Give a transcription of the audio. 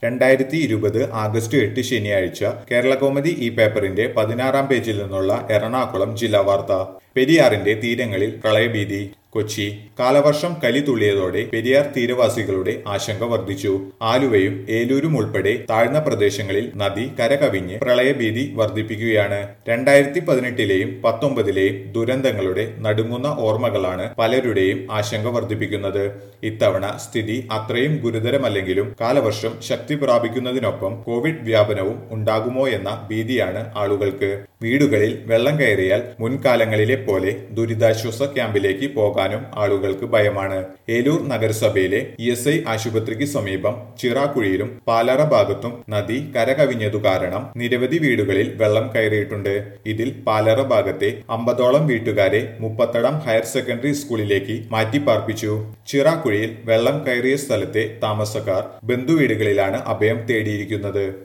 2020 August 8 ശനിയാഴ്ച കേരളകൗമുദി ഈ പേപ്പറിന്റെ 16-ാം പേജിൽ നിന്നുള്ള എറണാകുളം ജില്ലാ വാർത്ത. പെരിയാറിന്റെ തീരങ്ങളിൽ പ്രളയഭീതി. കൊച്ചി. കാലവർഷം കലിതുള്ളിയതോടെ പെരിയാർ തീരവാസികളുടെ ആശങ്ക വർദ്ധിച്ചു. ആലുവയും ഏലൂരും ഉൾപ്പെടെ താഴ്ന്ന പ്രദേശങ്ങളിൽ നദി കരകവിഞ്ഞ് പ്രളയഭീതി വർദ്ധിപ്പിക്കുകയാണ്. 2018-ലെയും 19-ലെയും ദുരന്തങ്ങളുടെ നടുങ്ങുന്ന ഓർമ്മകളാണ് പലരുടെയും ആശങ്ക വർദ്ധിപ്പിക്കുന്നത്. ഇത്തവണ സ്ഥിതി അത്രയും ഗുരുതരമല്ലെങ്കിലും കാലവർഷം ശക്തി പ്രാപിക്കുന്നതിനൊപ്പം കോവിഡ് വ്യാപനവും ഉണ്ടാകുമോ എന്ന ഭീതിയാണ് ആളുകൾക്ക്. വീടുകളിൽ വെള്ളം കയറിയാൽ മുൻകാലങ്ങളിലെ പോലെ ദുരിതാശ്വാസ ക്യാമ്പിലേക്ക് പോകാനും ആളുകൾക്ക് ഭയമാണ്. ഏലൂർ നഗരസഭയിലെ ESI ആശുപത്രിക്ക് സമീപം ചിറാക്കുഴിയിലും പാലറ ഭാഗത്തും നദി കരകവിഞ്ഞതു കാരണം നിരവധി വീടുകളിൽ വെള്ളം കയറിയിട്ടുണ്ട്. ഇതിൽ പാലറ ഭാഗത്തെ 50ഓളം വീട്ടുകാരെ മുപ്പത്തടം ഹയർ സെക്കൻഡറി സ്കൂളിലേക്ക് മാറ്റിപ്പാർപ്പിച്ചു. ചിറാക്കുഴിയിൽ വെള്ളം കയറിയ സ്ഥലത്തെ താമസക്കാർ ബന്ധുവീടുകളിലാണ് അഭയം തേടിയിരിക്കുന്നത്.